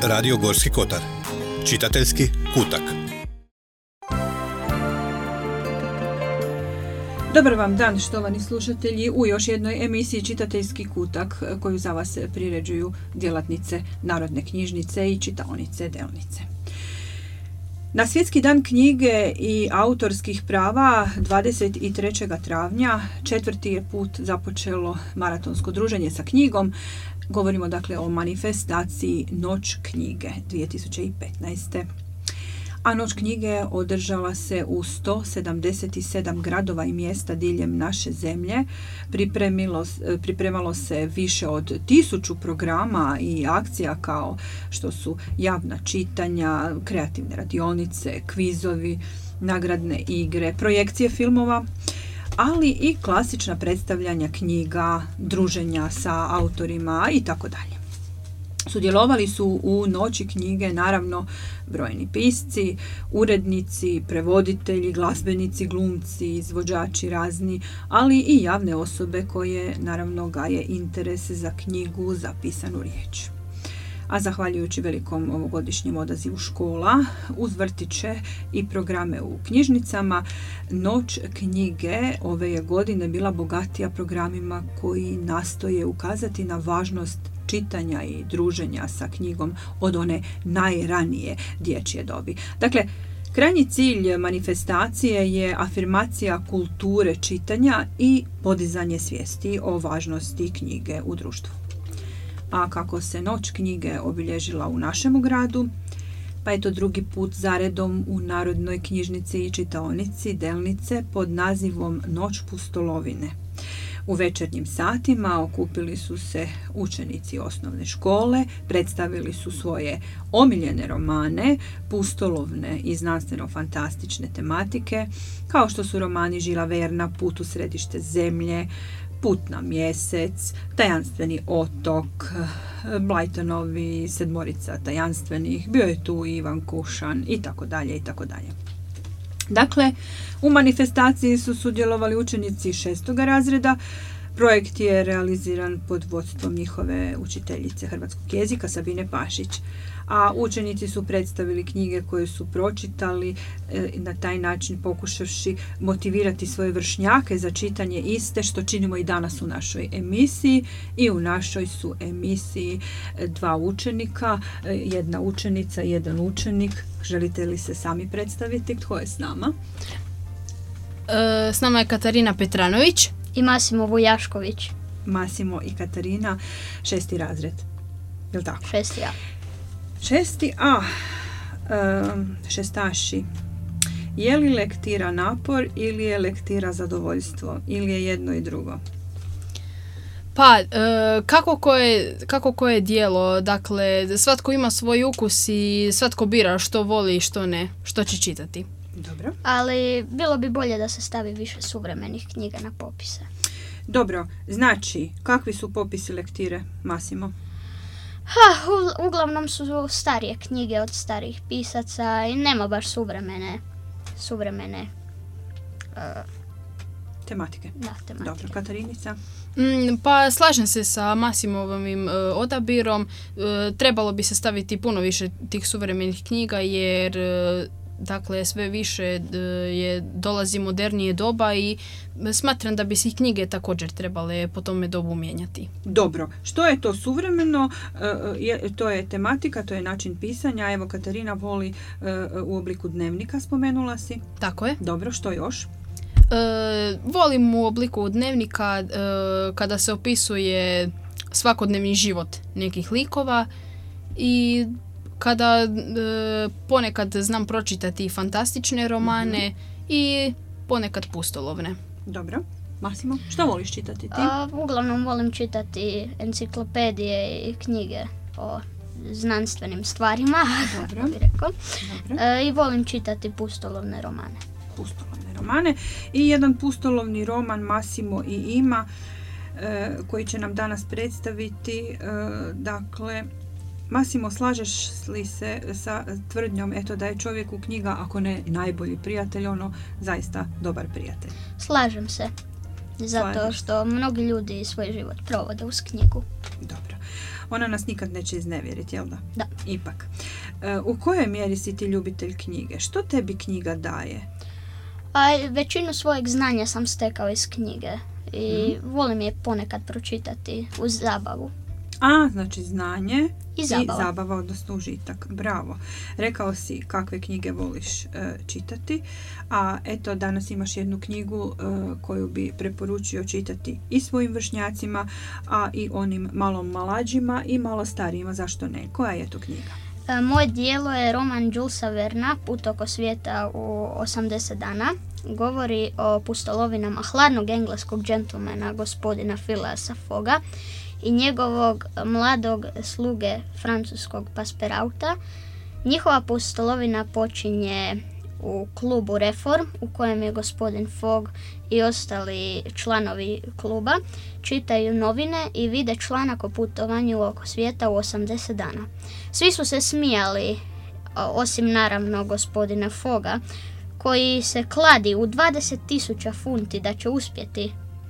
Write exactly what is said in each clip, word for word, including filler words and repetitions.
Radio Gorski Kotar. Čitateljski kutak. Dobar vam dan, štovani slušatelji, u još jednoj emisiji Čitateljski kutak koju za vas priređuju djelatnice Narodne knjižnice i čitaonice Delnice. Na Svjetski dan knjige i autorskih prava dvadeset trećeg travnja četvrti je put započelo maratonsko druženje sa knjigom. Govorimo dakle o manifestaciji Noć knjige dvije tisuće petnaeste. A Noć knjige održala se u sto sedamdeset sedam gradova i mjesta diljem naše zemlje. Pripremilo, pripremalo se više od tisuću programa i akcija kao što su javna čitanja, kreativne radionice, kvizovi, nagradne igre, projekcije filmova, ali i klasična predstavljanja knjiga, druženja sa autorima i tako dalje. Sudjelovali su u Noći knjige naravno brojni pisci, urednici, prevoditelji, glazbenici, glumci, izvođači razni, ali i javne osobe koje naravno gaje interes za knjigu, za pisanu riječ. A zahvaljujući velikom ovogodišnjem odazivu škola, uz vrtiće i programe u knjižnicama, Noć knjige ove je godine bila bogatija programima koji nastoje ukazati na važnost čitanja i druženja sa knjigom od one najranije dječje dobi. Dakle, krajnji cilj manifestacije je afirmacija kulture čitanja i podizanje svijesti o važnosti knjige u društvu. A kako se Noć knjige obilježila u našemu gradu, pa je to drugi put zaredom u Narodnoj knjižnici i čitaonici Delnice pod nazivom Noć pustolovine. U večernjim satima okupili su se učenici osnovne škole, predstavili su svoje omiljene romane, pustolovne i znanstveno-fantastične tematike, kao što su romani Žila Verna, Put u središte zemlje, Put na mjesec, Tajanstveni otok, Blajtonovi sedmorica tajanstvenih, bio je tu Ivan Kušan i tako dalje i tako dalje. Dakle, u manifestaciji su sudjelovali učenici šestoga razreda. Projekt je realiziran pod vodstvom njihove učiteljice hrvatskog jezika Sabine Pašić, a učenici su predstavili knjige koje su pročitali, na taj način pokušavši motivirati svoje vršnjake za čitanje iste, što činimo i danas u našoj emisiji. I u našoj su emisiji dva učenika, jedna učenica i jedan učenik. Želite li se sami predstaviti? Tko je s nama? E, s nama je Katarina Petranović i Masimo Vujašković. Masimo i Katarina, šesti razred. Je li tako? Šesti A. Šesti A. E, šestaši. Je li lektira napor ili je lektira zadovoljstvo? Ili je jedno i drugo? Pa, e, kako, koje, kako koje dijelo, dakle, svatko ima svoj ukus i svatko bira što voli i što ne, što će čitati. Dobro. Ali bilo bi bolje da se stavi više suvremenih knjiga na popise. Dobro, znači, kakvi su popisi lektire, Masimo? Ha, u, uglavnom su starije knjige od starijih pisaca i nema baš suvremene, suvremene uh, tematike. Da, tematike. Dobro, Katarinica? Mm, pa slažem se sa Masimovim uh, odabirom. Uh, trebalo bi se staviti puno više tih suvremenih knjiga jer uh, dakle sve više uh, je dolazi modernije doba i smatram da bi se i knjige također trebale po tome dobu mijenjati. Dobro, što je to suvremeno? Uh, je, to je tematika, to je način pisanja. Evo, Katarina voli uh, u obliku dnevnika, spomenula si. Tako je. Dobro, što još? E, volim u obliku dnevnika e, kada se opisuje svakodnevni život nekih likova i kada e, ponekad znam pročitati fantastične romane mm-hmm. i ponekad pustolovne. Dobro. Masimo, što voliš čitati ti? A, uglavnom volim čitati enciklopedije i knjige o znanstvenim stvarima, Dobro. bi rekao. Dobro. E, I volim čitati pustolovne romane. Pustolovne romane. I jedan pustolovni roman Masimo i ima, e, koji će nam danas predstaviti. E, dakle, Masimo, slažeš li se sa tvrdnjom eto da je čovjeku knjiga, ako ne najbolji prijatelj, ono zaista dobar prijatelj? Slažem se. Zato što mnogi ljudi svoj život provode uz knjigu. Dobro. Ona nas nikad neće iznevjeriti, jel da? Da. Ipak. E, u kojoj mjeri si ti ljubitelj knjige? Što tebi knjiga daje? A većinu svojeg znanja sam stekao iz knjige i Mhm. volim je ponekad pročitati uz zabavu. A, znači znanje I zabava. i zabava, odnosno užitak. Bravo. Rekao si kakve knjige voliš e, čitati, a eto danas imaš jednu knjigu e, koju bi preporučio čitati i svojim vršnjacima, a i onim malo mlađima i malo starijima, zašto ne? Koja je to knjiga? E, Moje dijelo je roman Julesa Verna, Put oko svijeta u osamdeset dana. Govori o pustolovinama hladnog engleskog džentlmena gospodina Phileasa Fogga i njegovog mladog sluge francuskog pasperauta. Njihova pustolovina počinje u klubu Reform u kojem je gospodin Fogg i ostali članovi kluba čitaju novine i vide članak o putovanju oko svijeta u osamdeset dana. Svi su se smijali, osim naravno gospodina Fogga, koji se kladi u dvadeset tisuća funti da će uspjeti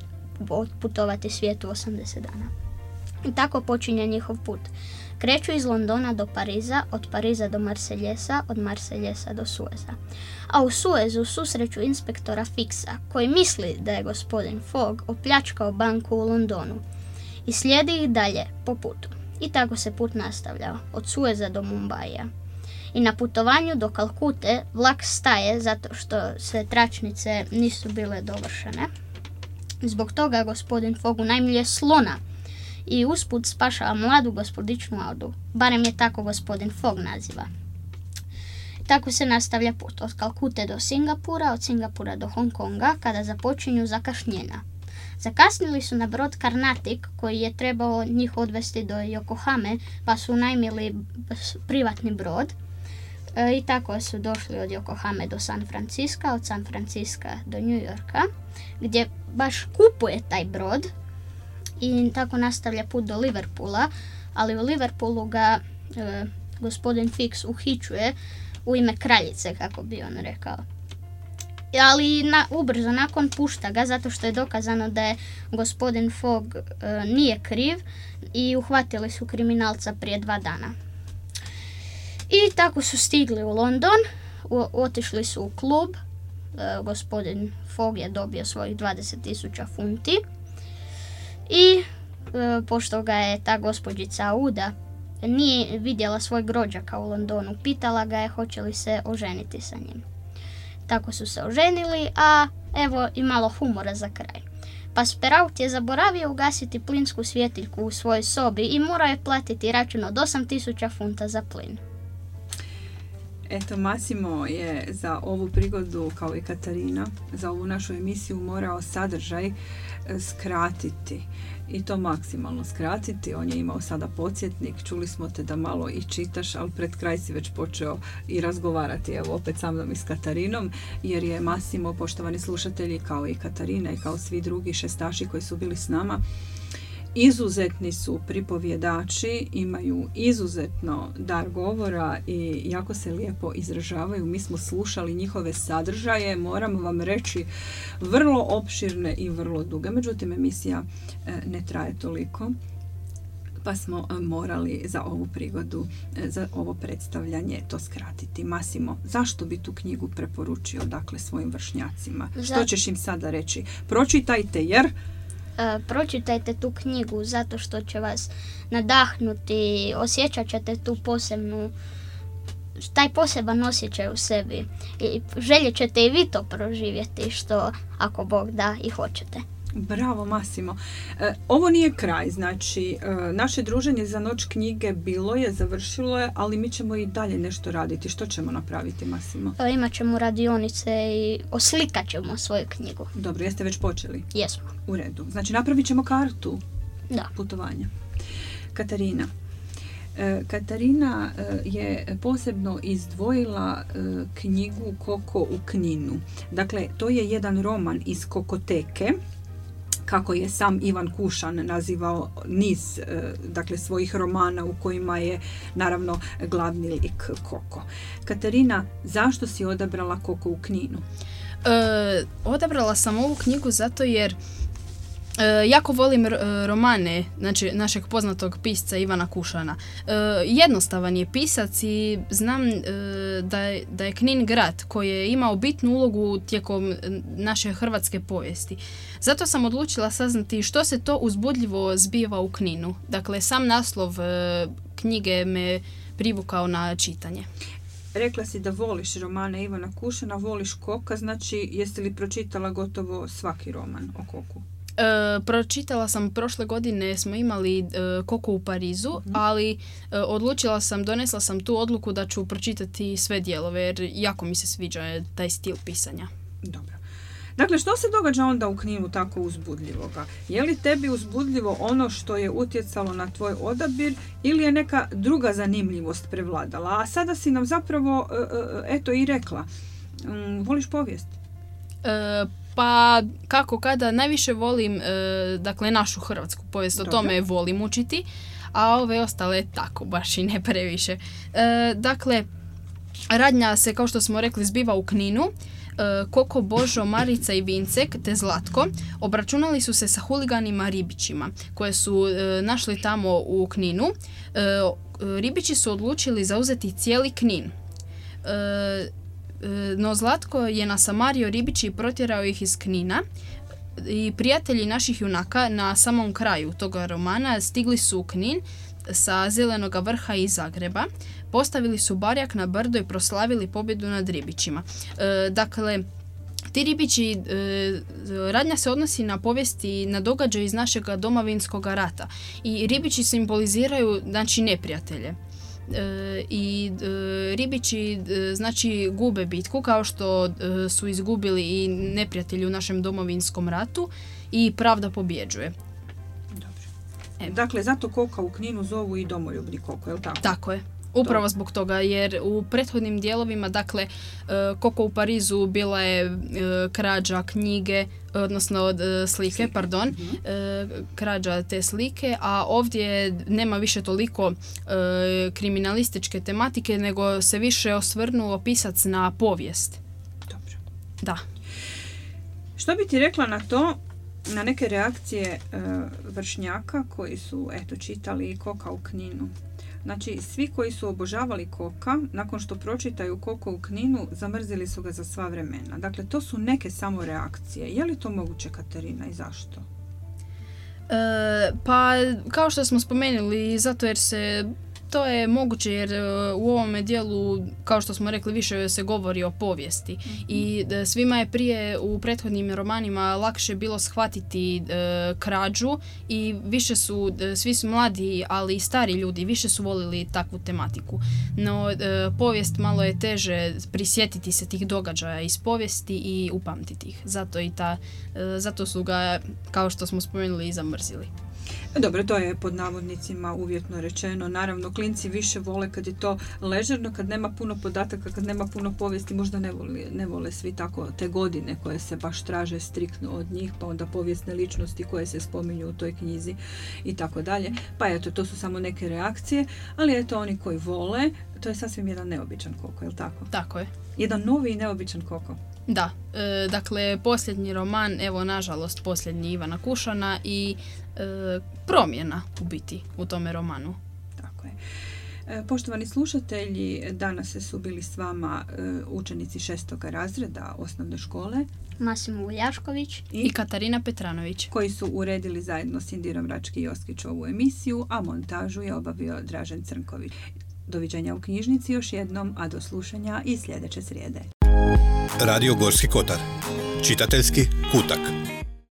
putovati svijet u osamdeset dana. I tako počinje njihov put. Kreću iz Londona do Pariza, od Pariza do Marseljesa, od Marseljesa do Sueza. A u Suezu susreću inspektora Fixa, koji misli da je gospodin Fogg opljačkao banku u Londonu. I slijedi ih dalje po putu. I tako se put nastavljao, od Sueza do Mumbaija. I na putovanju do Kalkute vlak staje zato što sve tračnice nisu bile dovršene. Zbog toga gospodin Fogg unajmljuje slona i usput spašava mladu gospodičnu Audu. Barem je tako gospodin Fogg naziva. Tako se nastavlja put od Kalkute do Singapura, od Singapura do Hong Konga, kada započinju zakašnjenja. Zakasnili su na brod Carnatic koji je trebao njih odvesti do Yokohame, pa su unajmili privatni brod. E, I tako su došli od Yokohame do San Francisca, od San Francisca do New Yorka, gdje baš kupuje taj brod i tako nastavlja put do Liverpoola, ali u Liverpoolu ga e, gospodin Fix uhićuje u ime kraljice, kako bi on rekao. Ali na, ubrzo nakon pušta ga zato što je dokazano da je gospodin Fogg e, nije kriv i uhvatili su kriminalca prije dva dana. I tako su stigli u London, u, otišli su u klub, e, gospodin Fogg je dobio svojih dvadeset tisuća funti i e, pošto ga je ta gospođica Auda nije vidjela svojeg rođaka u Londonu, pitala ga je hoće li se oženiti sa njim. Tako su se oženili, a evo i malo humora za kraj. Pasperaut je zaboravio ugasiti plinsku svjetiljku u svojoj sobi i morao je platiti račun od osam tisuća funta za plin. Eto, Massimo je za ovu prigodu, kao i Katarina, za ovu našu emisiju morao sadržaj skratiti. I to maksimalno skratiti. On je imao sada podsjetnik. Čuli smo te da malo i čitaš, ali pred kraj si već počeo i razgovarati. Evo, opet sa mnom i s Katarinom, jer je Massimo, poštovani slušatelji, kao i Katarina i kao svi drugi šestaši koji su bili s nama, izuzetni su pripovjedači, imaju izuzetno dar govora i jako se lijepo izražavaju. Mi smo slušali njihove sadržaje, moram vam reći, vrlo opširne i vrlo duge. Međutim, emisija ne traje toliko, pa smo morali za ovu prigodu, za ovo predstavljanje to skratiti. Massimo, zašto bi tu knjigu preporučio, dakle, svojim vršnjacima? Za... Što ćeš im sada reći? Pročitajte jer... Uh, pročitajte tu knjigu zato što će vas nadahnuti, osjećat ćete tu posebnu, taj poseban osjećaj u sebi i željet ćete i vi to proživjeti, što ako Bog da i hoćete. Bravo, Massimo. E, ovo nije kraj, znači e, naše druženje za noć knjige bilo je, završilo je, ali mi ćemo i dalje nešto raditi. Što ćemo napraviti, Massimo? E, imat ćemo radionice i oslikat ćemo svoju knjigu. Dobro, jeste već počeli? Jesmo. U redu. Znači napravit ćemo kartu da. putovanja. Katarina. E, Katarina e, je posebno izdvojila e, knjigu Koko u Kninu. Dakle, to je jedan roman iz Kokoteke, kako je sam Ivan Kušan nazivao niz dakle, svojih romana u kojima je naravno glavni lik Koko. Katarina, zašto si odabrala Koko u Kninu? E, odabrala sam ovu knjigu zato jer E, jako volim r- romane, znači našeg poznatog pisca Ivana Kušana. E, jednostavan je pisac i znam e, da, je, da je Knin grad koji je imao bitnu ulogu tijekom naše hrvatske povijesti. Zato sam odlučila saznati što se to uzbudljivo zbiva u Kninu. Dakle, sam naslov e, knjige me privukao na čitanje. Rekla si da voliš romane Ivana Kušana, voliš Koka, znači jesi li pročitala gotovo svaki roman o Koku? E, pročitala sam prošle godine, smo imali e, Koko u Parizu, mm-hmm. ali e, odlučila sam, donesla sam tu odluku da ću pročitati sve dijelove jer jako mi se sviđa taj stil pisanja. Dobro. Dakle, što se događa onda u Kninu tako uzbudljivoga? Je li tebi uzbudljivo ono što je utjecalo na tvoj odabir ili je neka druga zanimljivost prevladala? A sada si nam zapravo, eto i rekla, voliš povijest? E, pa kako kada najviše volim, e, dakle, našu hrvatsku povijest, o tome volim učiti, a ove ostale tako, baš i ne previše. E, dakle, radnja se, kao što smo rekli, zbiva u Kninu. Koko, Božo, Marica i Vincek te Zlatko obračunali su se sa huliganima ribićima koje su e, našli tamo u Kninu. E, ribići su odlučili zauzeti cijeli Knin. E, e, no Zlatko je nasamario ribići i protjerao ih iz Knina. I prijatelji naših junaka na samom kraju toga romana stigli su u Knin sa Zelenoga vrha i Zagreba. Postavili su barjak na brdo i proslavili pobjedu nad ribićima. E, dakle, ti ribići, e, radnja se odnosi na povijesti, na događaje iz našeg Domovinskog rata. I ribići simboliziraju, znači, neprijatelje. E, I e, ribići, e, znači, gube bitku kao što e, su izgubili i neprijatelji u našem Domovinskom ratu i pravda pobjeđuje. E. Dakle, zato Koka u Kninu zovu i domoljubni Koko, je li tako? Tako je. Upravo zbog toga, jer u prethodnim dijelovima, dakle, Koko u Parizu bila je krađa knjige, odnosno slike, slike. pardon, mm-hmm. krađa te slike, a ovdje nema više toliko kriminalističke tematike, nego se više osvrnuo pisac na povijest. Dobro. Da. Što bi ti rekla na to, na neke reakcije vršnjaka koji su, eto, čitali Koka u Kninu? Znači, svi koji su obožavali Koka, nakon što pročitaju Koko u Kninu, zamrzili su ga za sva vremena. Dakle, to su neke samo reakcije. Je li to moguće, Katarina, i zašto? E, pa, kao što smo spomenuli, zato jer se... To je moguće jer u ovome dijelu, kao što smo rekli, više se govori o povijesti. Mm-hmm. I svima je prije u prethodnim romanima lakše bilo shvatiti e, krađu i više su, svi su mladi, ali i stari ljudi, više su volili takvu tematiku. No, e, povijest malo je teže prisjetiti se tih događaja iz povijesti i upamtiti ih. Zato, i ta, e, zato su ga, kao što smo spomenuli, i zamrzili. Dobro, to je pod navodnicima uvjetno rečeno. Naravno, klinci više vole kad je to ležerno, kad nema puno podataka, kad nema puno povijesti, možda ne vole, ne vole svi tako te godine koje se baš traže striktno od njih, pa onda povijesne ličnosti koje se spominju u toj knjizi i tako dalje. Pa eto, to su samo neke reakcije, ali eto, oni koji vole, to je sasvim jedan neobičan Koko, je li tako? Tako je. Jedan novi i neobičan Koko. Da, e, dakle, posljednji roman, evo, nažalost, posljednji Ivana Kušana i e, promjena u biti u tome romanu. Tako je. E, poštovani slušatelji, danas su bili s vama e, učenici šestog razreda osnovne škole Masimo Uljašković i, i Katarina Petranović, koji su uredili zajedno s Indirom Rački i Joskić ovu emisiju, a montažu je obavio Dražen Crnković. Doviđenja u knjižnici još jednom, a do slušanja i sljedeće srijede. Radio Gorski Kotar. Čitateljski kutak.